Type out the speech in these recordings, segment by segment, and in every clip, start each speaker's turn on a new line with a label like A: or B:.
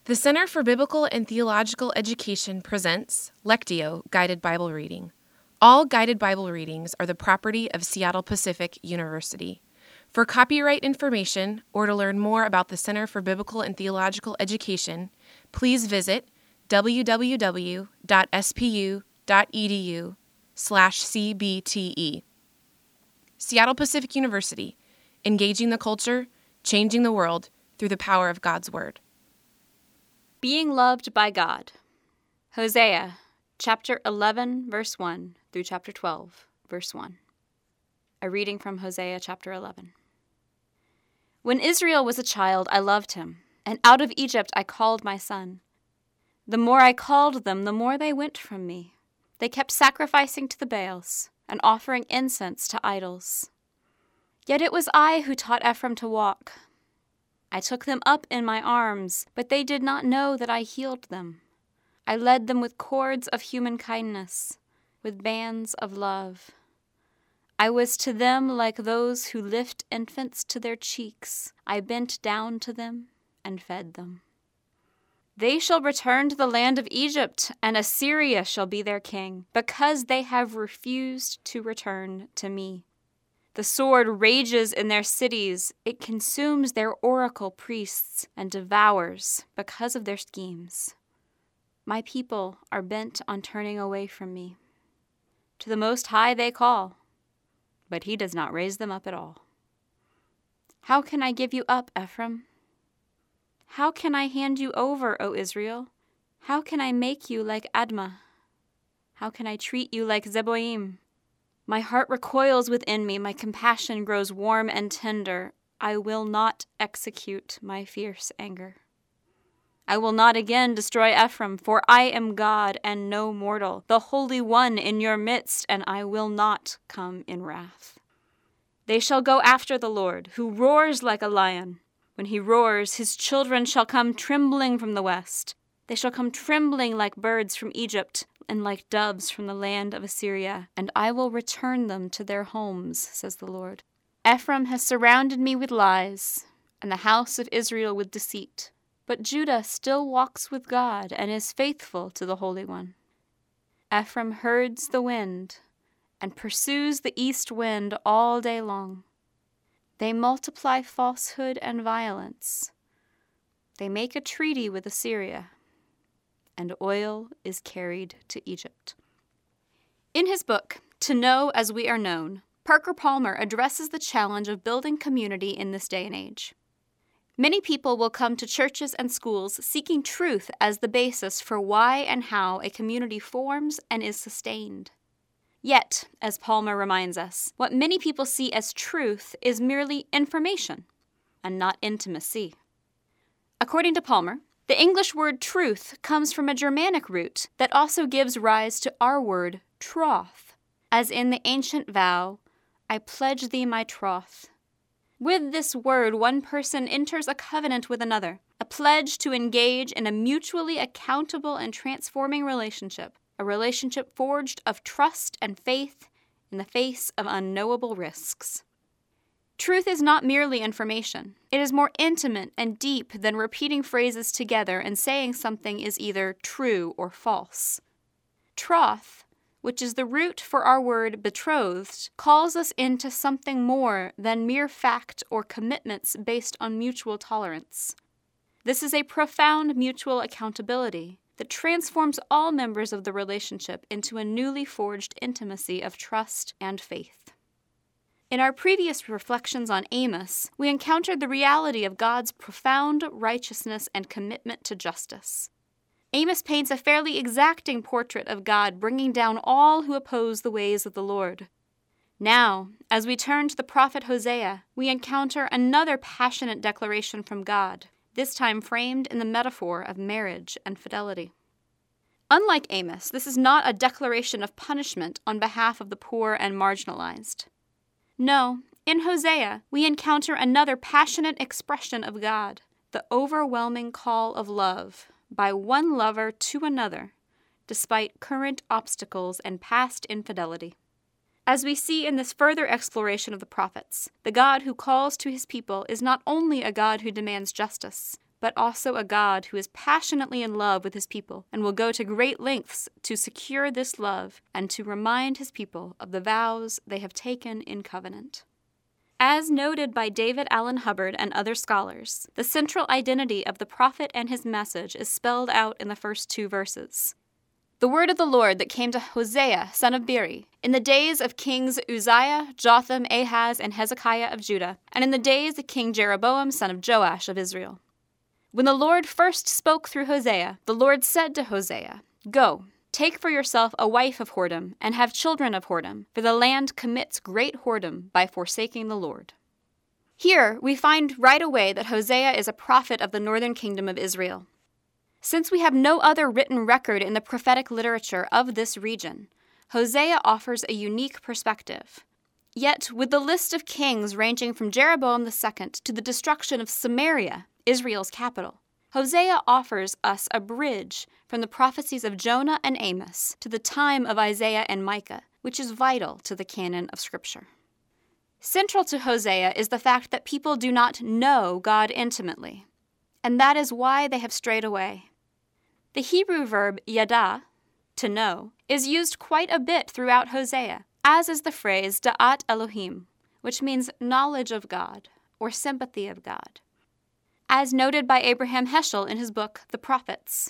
A: The Center for Biblical and Theological Education presents Lectio Guided Bible Reading. All guided Bible readings are the property of Seattle Pacific University. For copyright information or to learn more about the Center for Biblical and Theological Education, please visit www.spu.edu/cbte. Seattle Pacific University, engaging the culture, changing the world through the power of God's Word.
B: Being loved by God. Hosea, chapter 11, verse 1 through chapter 12, verse 1. A reading from Hosea chapter 11. When Israel was a child, I loved him, and out of Egypt I called my son. The more I called them, the more they went from me. They kept sacrificing to the Baals and offering incense to idols. Yet it was I who taught Ephraim to walk. I took them up in my arms, but they did not know that I healed them. I led them with cords of human kindness, with bands of love. I was to them like those who lift infants to their cheeks. I bent down to them and fed them. They shall return to the land of Egypt, and Assyria shall be their king, because they have refused to return to me. The sword rages in their cities. It consumes their oracle priests and devours because of their schemes. My people are bent on turning away from me. To the Most High they call, but he does not raise them up at all. How can I give you up, Ephraim? How can I hand you over, O Israel? How can I make you like Admah? How can I treat you like Zeboim? My heart recoils within me, my compassion grows warm and tender. I will not execute my fierce anger. I will not again destroy Ephraim, for I am God and no mortal, the Holy One in your midst, and I will not come in wrath. They shall go after the Lord, who roars like a lion. When he roars, his children shall come trembling from the west. They shall come trembling like birds from Egypt, and like doves from the land of Assyria, and I will return them to their homes, says the Lord. Ephraim has surrounded me with lies, and the house of Israel with deceit. But Judah still walks with God and is faithful to the Holy One. Ephraim herds the wind and pursues the east wind all day long. They multiply falsehood and violence. They make a treaty with Assyria, and oil is carried to Egypt. In his book, To Know as We Are Known, Parker Palmer addresses the challenge of building community in this day and age. Many people will come to churches and schools seeking truth as the basis for why and how a community forms and is sustained. Yet, as Palmer reminds us, what many people see as truth is merely information and not intimacy. According to Palmer, the English word truth comes from a Germanic root that also gives rise to our word troth, as in the ancient vow, I pledge thee my troth. With this word, one person enters a covenant with another, a pledge to engage in a mutually accountable and transforming relationship, a relationship forged of trust and faith in the face of unknowable risks. Truth is not merely information. It is more intimate and deep than repeating phrases together and saying something is either true or false. Troth, which is the root for our word betrothed, calls us into something more than mere fact or commitments based on mutual tolerance. This is a profound mutual accountability that transforms all members of the relationship into a newly forged intimacy of trust and faith. In our previous reflections on Amos, we encountered the reality of God's profound righteousness and commitment to justice. Amos paints a fairly exacting portrait of God bringing down all who oppose the ways of the Lord. Now, as we turn to the prophet Hosea, we encounter another passionate declaration from God, this time framed in the metaphor of marriage and fidelity. Unlike Amos, this is not a declaration of punishment on behalf of the poor and marginalized. No, in Hosea, we encounter another passionate expression of God, the overwhelming call of love by one lover to another, despite current obstacles and past infidelity. As we see in this further exploration of the prophets, the God who calls to his people is not only a God who demands justice, but also a God who is passionately in love with his people and will go to great lengths to secure this love and to remind his people of the vows they have taken in covenant. As noted by David Allen Hubbard and other scholars, the central identity of the prophet and his message is spelled out in the first 2 verses. The word of the Lord that came to Hosea, son of Beeri, in the days of kings Uzziah, Jotham, Ahaz, and Hezekiah of Judah, and in the days of King Jeroboam, son of Joash of Israel. When the Lord first spoke through Hosea, the Lord said to Hosea, "Go, take for yourself a wife of whoredom, and have children of whoredom, for the land commits great whoredom by forsaking the Lord." Here, we find right away that Hosea is a prophet of the northern kingdom of Israel. Since we have no other written record in the prophetic literature of this region, Hosea offers a unique perspective. Yet, with the list of kings ranging from Jeroboam II to the destruction of Samaria, Israel's capital, Hosea offers us a bridge from the prophecies of Jonah and Amos to the time of Isaiah and Micah, which is vital to the canon of Scripture. Central to Hosea is the fact that people do not know God intimately, and that is why they have strayed away. The Hebrew verb yada, to know, is used quite a bit throughout Hosea, as is the phrase da'at Elohim, which means knowledge of God or sympathy of God. As noted by Abraham Heschel in his book, The Prophets,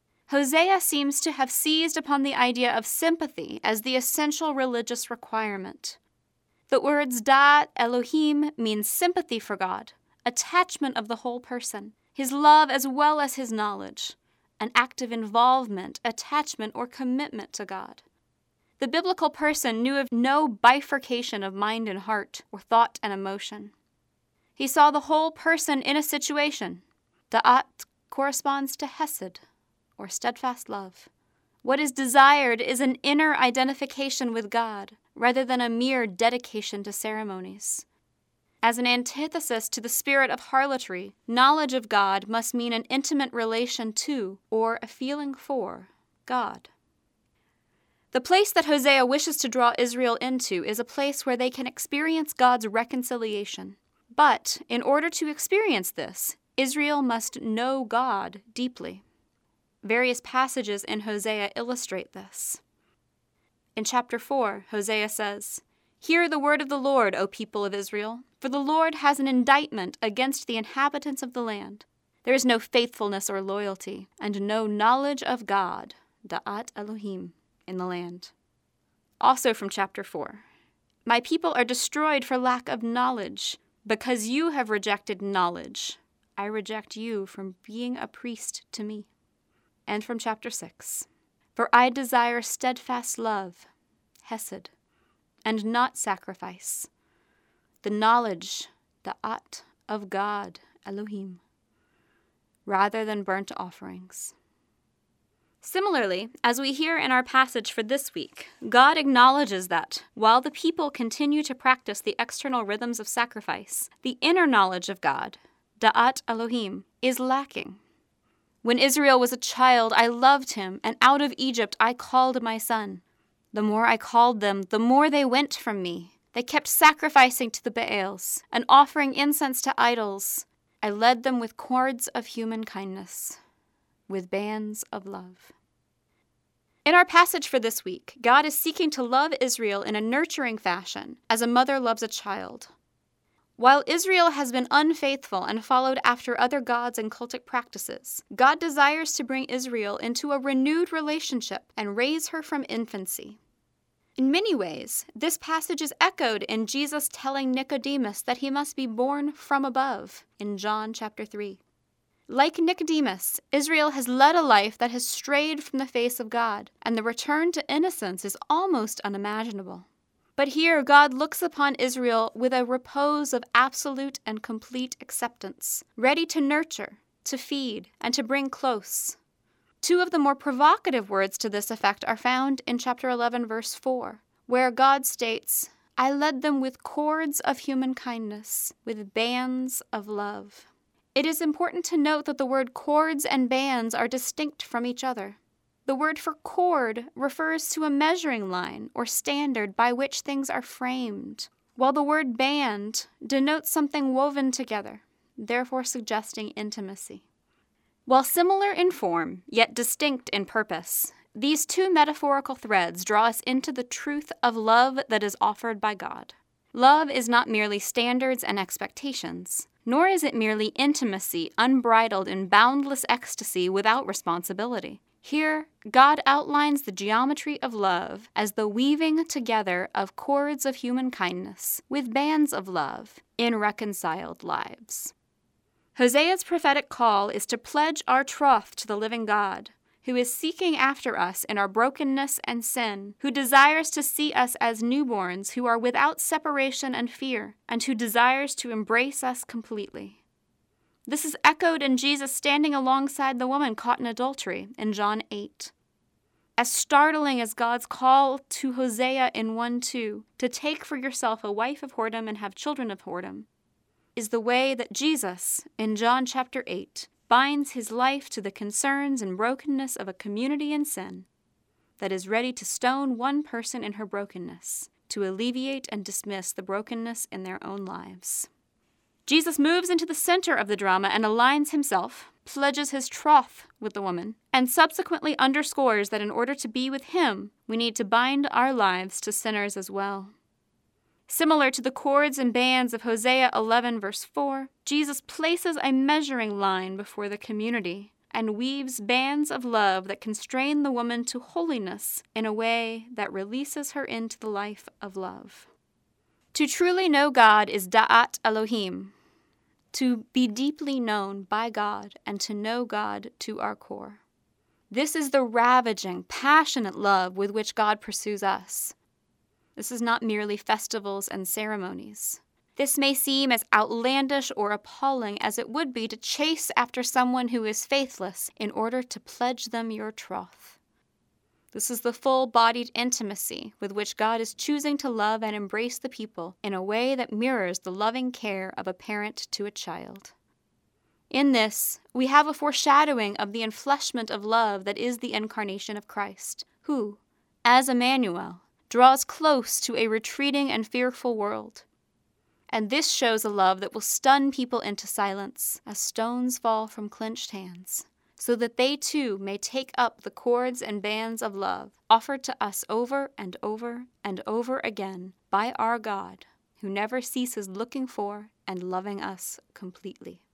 B: Hosea seems to have seized upon the idea of sympathy as the essential religious requirement. The words da'at Elohim means sympathy for God, attachment of the whole person, his love as well as his knowledge, an active involvement, attachment, or commitment to God. The biblical person knew of no bifurcation of mind and heart, or thought and emotion. He saw the whole person in a situation. Da'at corresponds to hesed, or steadfast love. What is desired is an inner identification with God, rather than a mere dedication to ceremonies. As an antithesis to the spirit of harlotry, knowledge of God must mean an intimate relation to, or a feeling for, God. The place that Hosea wishes to draw Israel into is a place where they can experience God's reconciliation. But in order to experience this, Israel must know God deeply. Various passages in Hosea illustrate this. In chapter 4, Hosea says, "Hear the word of the Lord, O people of Israel, for the Lord has an indictment against the inhabitants of the land. There is no faithfulness or loyalty, and no knowledge of God, da'at Elohim, in the land." Also from chapter 4, "My people are destroyed for lack of knowledge. Because you have rejected knowledge, I reject you from being a priest to me." And from chapter 6, "For I desire steadfast love, hesed, and not sacrifice, the knowledge, da'at, of God, Elohim, rather than burnt offerings." Similarly, as we hear in our passage for this week, God acknowledges that, while the people continue to practice the external rhythms of sacrifice, the inner knowledge of God, da'at Elohim, is lacking. "When Israel was a child, I loved him, and out of Egypt I called my son. The more I called them, the more they went from me. They kept sacrificing to the Baals and offering incense to idols. I led them with cords of human kindness, with bands of love." In our passage for this week, God is seeking to love Israel in a nurturing fashion, as a mother loves a child. While Israel has been unfaithful and followed after other gods and cultic practices, God desires to bring Israel into a renewed relationship and raise her from infancy. In many ways, this passage is echoed in Jesus telling Nicodemus that he must be born from above in John chapter 3. Like Nicodemus, Israel has led a life that has strayed from the face of God, and the return to innocence is almost unimaginable. But here, God looks upon Israel with a repose of absolute and complete acceptance, ready to nurture, to feed, and to bring close. Two of the more provocative words to this effect are found in chapter 11, verse 4, where God states, "I led them with cords of human kindness, with bands of love." It is important to note that the word cords and bands are distinct from each other. The word for cord refers to a measuring line or standard by which things are framed, while the word band denotes something woven together, therefore suggesting intimacy. While similar in form, yet distinct in purpose, these two metaphorical threads draw us into the truth of love that is offered by God. Love is not merely standards and expectations, nor is it merely intimacy unbridled in boundless ecstasy without responsibility. Here, God outlines the geometry of love as the weaving together of cords of human kindness with bands of love in reconciled lives. Hosea's prophetic call is to pledge our troth to the living God, who is seeking after us in our brokenness and sin, who desires to see us as newborns who are without separation and fear, and who desires to embrace us completely. This is echoed in Jesus standing alongside the woman caught in adultery in John 8. As startling as God's call to Hosea in 1:2 to take for yourself a wife of whoredom and have children of whoredom, is the way that Jesus, in John chapter 8, binds his life to the concerns and brokenness of a community in sin that is ready to stone one person in her brokenness to alleviate and dismiss the brokenness in their own lives. Jesus moves into the center of the drama and aligns himself, pledges his troth with the woman, and subsequently underscores that in order to be with him, we need to bind our lives to sinners as well. Similar to the cords and bands of Hosea 11 verse 4, Jesus places a measuring line before the community and weaves bands of love that constrain the woman to holiness in a way that releases her into the life of love. To truly know God is da'at Elohim, to be deeply known by God and to know God to our core. This is the ravaging, passionate love with which God pursues us. This is not merely festivals and ceremonies. This may seem as outlandish or appalling as it would be to chase after someone who is faithless in order to pledge them your troth. This is the full-bodied intimacy with which God is choosing to love and embrace the people in a way that mirrors the loving care of a parent to a child. In this, we have a foreshadowing of the enfleshment of love that is the incarnation of Christ, who, as Emmanuel, draws close to a retreating and fearful world. And this shows a love that will stun people into silence as stones fall from clenched hands, so that they too may take up the cords and bands of love offered to us over and over and over again by our God, who never ceases looking for and loving us completely.